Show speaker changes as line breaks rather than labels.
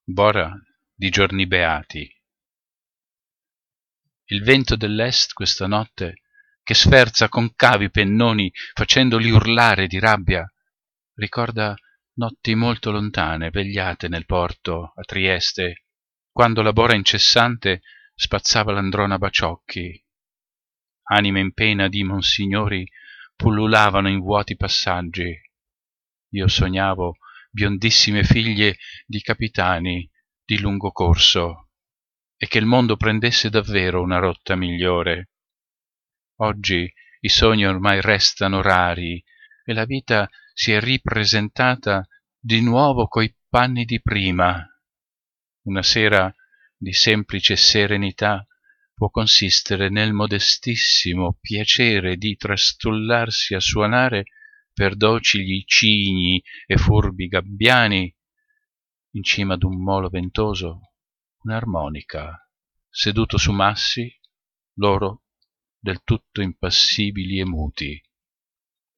Bora di giorni beati. Il vento dell'est questa notte, che sferza concavi pennoni facendoli urlare di rabbia, ricorda notti molto lontane vegliate nel porto a Trieste, quando la bora incessante spazzava l'androna Baciocchi. Anime in pena di monsignori pullulavano in vuoti passaggi. Io sognavo biondissime figlie di capitani di lungo corso e che il mondo prendesse davvero una rotta migliore. Oggi i sogni ormai restano rari e la vita si è ripresentata di nuovo coi panni di prima. Una sera di semplice serenità può consistere nel modestissimo piacere di trastullarsi a suonare per docili cigni e furbi gabbiani in cima d'un molo ventoso un'armonica, seduto su massi, loro del tutto impassibili e muti.